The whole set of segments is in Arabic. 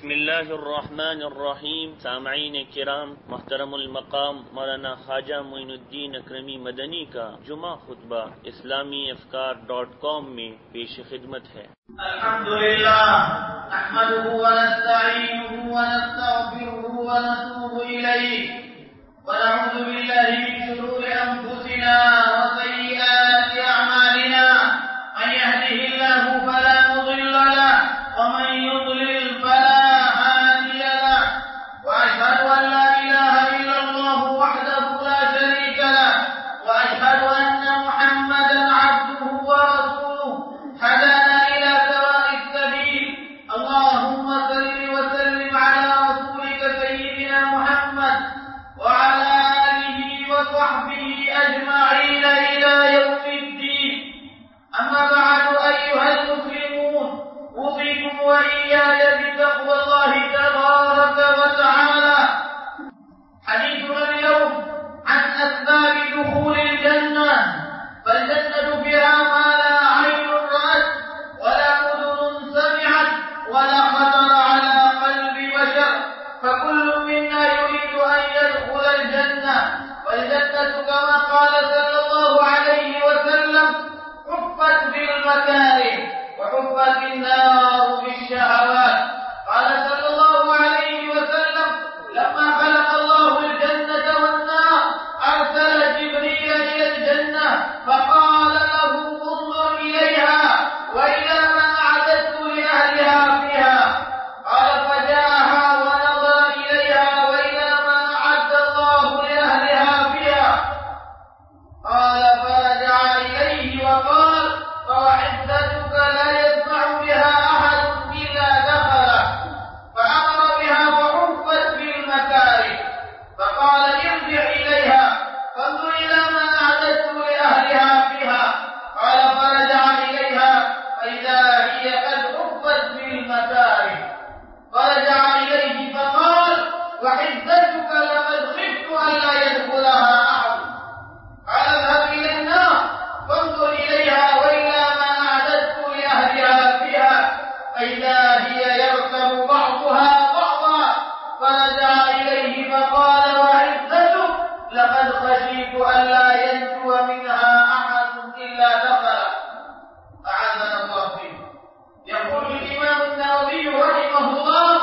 بسم اللہ الرحمن الرحیم. سامعین کرام، محترم المقام مولانا خواجہ معین الدین اکرمی مدنی کا جمعہ خطبہ اسلامی افکار.com میں پیش خدمت ہے. الحمدللہ نحمده ونستعینه ونستغفره ونتوب الیہ ونعوذ باللہ من شرور انفسنا وسیئات اعمالنا. من يهده الله فلا مضل له ومن يضلل فلا هادي له. واشهد ان لا اله الا الله وحده لا شريك له واشهد ان محمدا عبده ورسوله هدانا الى سواء السبيل. اللهم صل وسلم على رسولك سيدنا محمد وعلى اله وصحبه اجمعين الى يوم الدين. اما بعد ايها المسلمون، اوصيكم واياي بتقوى الله تبارك وتعالى. حديثنا اليوم عن اسباب دخول الجنه. فالجنه فيها ما لا عين رأت ولا اذن سمعت ولا خطر على قلب بشر. فكل منا يريد ان يدخل الجنه، والجنه كما قال صلى الله عليه وسلم حفت بالمكاره وحفت النار بالشهوات. قال صلى الله عليه وسلم لما خلق الله الجنة والنار أرسل جبريل إلى الجنة فقال له انظر إليها وإلى من أعددت لأهلها فيها. قال فجاءها ونظر إليها وإلى من أعد الله لأهلها فيها. قال فرجع إليه وقال فوعزتك لا يسمع بها أحد إلا دخله. فأمر بها فحفت بالمكاره. فقال ارجع إليها فانظر إلى من أعددت لأهلها فيها. قال فرجع إليها فإذا هي قد حفت بالمكاره. فرجع إليه فقال وعزتك لقد خفت ألا يدخلها أحد. قال اذهب إلى النار فانظر إليها وإلى ما أعددت لأهلها فيها. فإذا هي يركب بعضها بعضا. فرجع إليه فقال وعزتك لقد خشيت ألا ينجو منها أحد إلا دخله. أعاذنا الله فيه. يقول الإمام النووي رحمه الله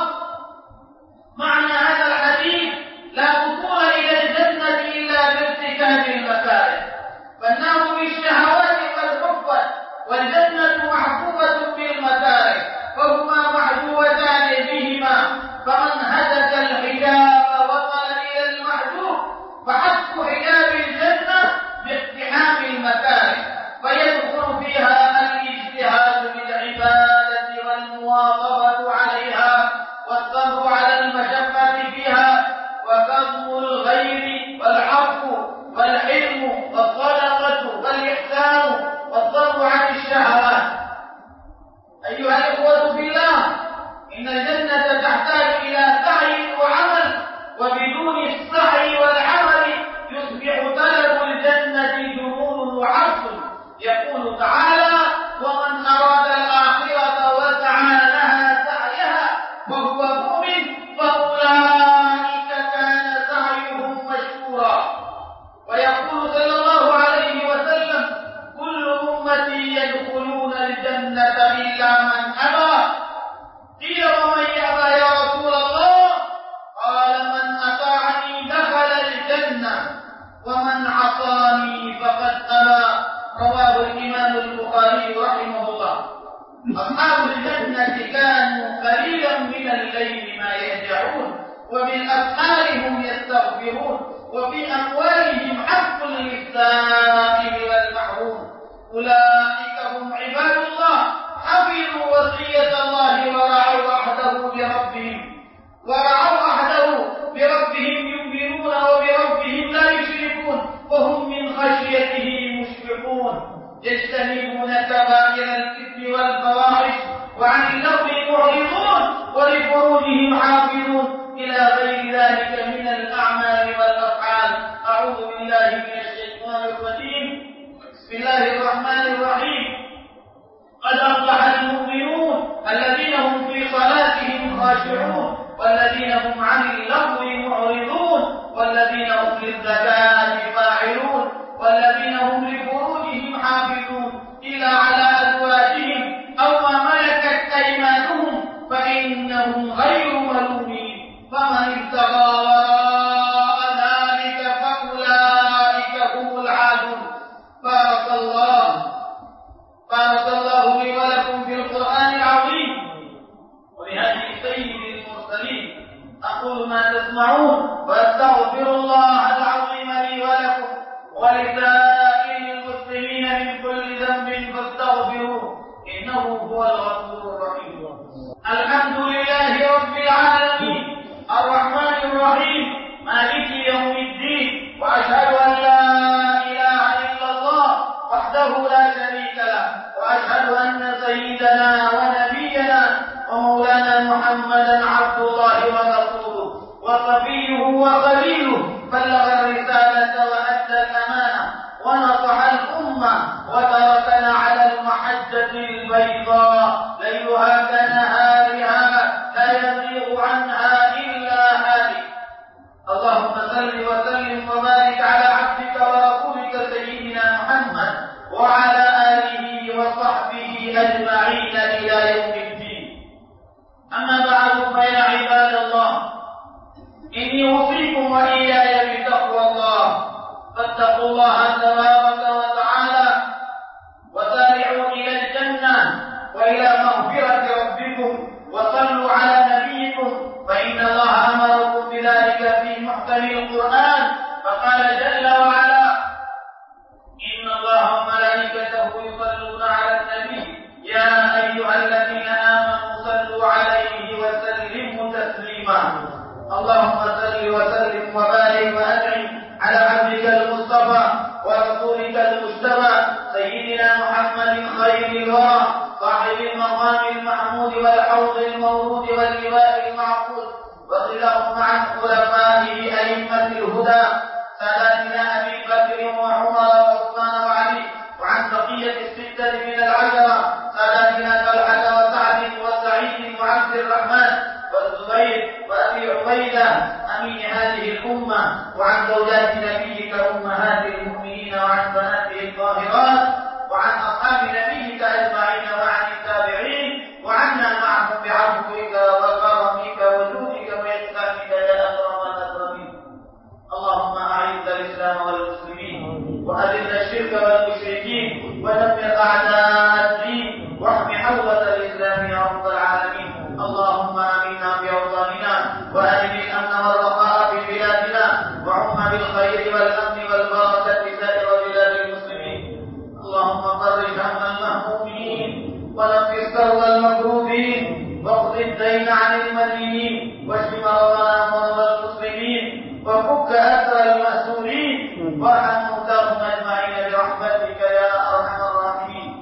معنى هذا الحديث لا وصول إلى الجنة إلا بارتكاب المكاره. فالنار بالشهوات قد حفت والجنة محفوفة بالمكاره، فهما محجوبتان بهما. فمن هتك الحجاب وصل إلى المحجوب. فحق حجاب الجنة باقتحام المكاره، فيدخل فيها الاجتهاد بالعبادة والمواظبة عليها والصبر على المشقة فيها وكظم الغيظ والعفو والحلم والصدقة والإحسان والصبر عن الشهوات. أيها الإخوة في الله، إن الجنة تحتاج إلى سعي وعمل، وبدون السعي والعمل يصبح طلب الجنة جنون وعصر. يقول تعالى ومن أراد الآخرة وسعى لها سعيها وهو مؤمن فأولئك كان سعيهم مشكورا. ويقول صلى الله عليه وسلم كل أمتي يدخلون الجنة إلا من أبى. قيل ومن يأبى يا رسول الله؟ قال من أطاعني دخل الجنة ومن عصاني فقد أبى. رواه الإمام البخاري رحمه الله. أصحاب الجنة كانوا قليلا من الليل ما يهجعون وبالأسحار هم يستغفرون وفي أموالهم حق للسائل والمحروم. أولئك هم عباد الله حفظوا وصية الله ورعوا عهده بربهم يؤمنون وبربهم لا يشركون وهم من خشيته مشفقون. يجتنبون كبائر الإثم والفواحش وعن اللغو معرضون ولفروجهم حافظون إلى غير ذلك من الأعمال والأفعال. أعوذ بالله من الشيطان الرجيم. بسم الله الرحمن الرحيم. قد أفلح المؤمنون الذين هم في صلاتهم خاشعون فإنهم غير ملومين، فمن ابتغى وراء ذلك فأولئك هم العادون. بارك الله لي ولكم في القرآن العظيم وبهدي سيد المرسلين. أقول ما تسمعون وأستغفر الله العظيم لي ولكم ولسائر المسلمين من كل ذنب فاستغفروه إنه هو الغفور الرحيم. الحمد لله رب العالمين الرحمن الرحيم مالك يوم الدين، وأشهد أن لا إله إلا الله وحده لا شريك له، وأشهد أن سيدنا ونبينا ومولانا محمدا عبد الله ورسوله وصفيه وخليله، بلغ الرسالة وأدى الأمانة ونصح الأمة وتركنا على المحجة البيضاء ليلها كنهارها لا يزيغ عنها إلا هالك. اللهم صل وسلم وبارك على عبدك ورسولك سيدنا محمد وعلى آله وصحبه أجمعين إلى يوم الدين. أما بعد، فيا عباد الله، إني أوصيكم وإياي بتقوى الله، فاتقوا الله تبارك وتعالى وسارعوا إلى الجنة وإلى مغفرة ربكم، وصلوا على نبيكم، فإن الله أمركم بذلك في محكم القرآن، فقال جل وعلا: إن الله وملائكته يصلون على النبي يا أيها الذين آمنوا صلوا عليه وسلموا تسليما. اللهم صل وسلم وبارك وأنعم على عبدك المصطفى ورسولك المجتبى سيدنا محمد خير الورى صاحب المقام المحمود والحوض المورود واللواء المعقود، وصلهم عن خلفائه أئمة الهدى ساداتنا أبي بكر وعمر وعثمان وعلي، وعن بقية الستة من العشرة ساداتنا طلحة وسعد وسعيد وعبد الرحمن والزبير وأبي عبيدة أمين هذه الأمة، وعن زوجات نبيك أمهات المؤمنين، وعن بناته الطاهرات، وعن أصحاب نبيك أجمعين، وعن التابعين، وعنا معهم بعفوك وكرمك وجودك وإحسانك يا أكرم الأكرمين. اللهم أعز الإسلام والمسلمين وأذل الشرك والمشركين ودمر أعداء الدين واحم حوزة الإسلام يا رب العالمين. اللهم آمنا في أوطاننا وأدم الأمن والرخاء في بلادنا، وعم بالخير والأمن والبركة سائر بلاد المسلمين. اللهم فرج هم المهمومين ونفس كرب المكروبين واقض الدين عن المدينين واشف مرضانا ومرضى المسلمين وفك أسر المأسورين وارحم موتاهم أجمعين برحمتك يا أرحم الراحمين.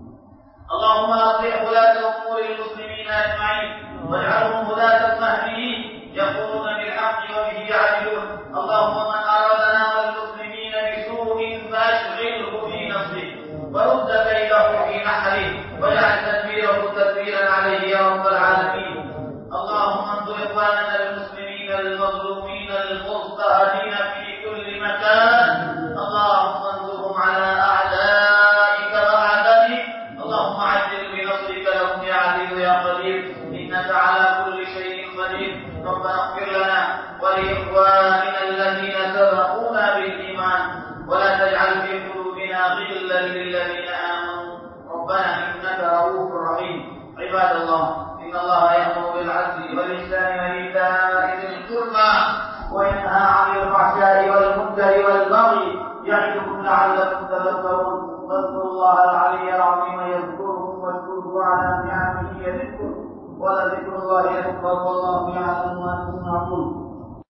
اللهم أصلح ولاة أمور المسلمين أجمعين واجعلهم هداة مهديين يقولون بالحق وبه يعدلون. اللهم من أرادنا والمسلمين بسوء فأشغله في نفسه ورد كيده في نحره واجعل تدبيره تدبيرا عليه يا رب العالمين. اللهم انصر إخواننا المسلمين المظلومين المضطهدين في كل مكان، اللهم انصرهم على أعدائك وأعدائك، اللهم عجل بنصرك لهم يا عزيز يا قدير إنك على كل شيء قدير. ربنا اغفر لنا ولإخواننا الذين سبقونا بالإيمان ولا تجعل في قلوبنا غلا للذين آمنوا ربنا إنك رؤوف رحيم. عباد الله، إن الله يأمر بالعدل والإحسان وإيتاء ذي القربى وينهى عن الفحشاء والمنكر والبغي يعظكم لعلكم تذكرون. واذكروا الله العلي العظيم يذكركم واشكروه على نعمه يزدكم ولذكر الله أكبر والله يعلم ما تصنعون.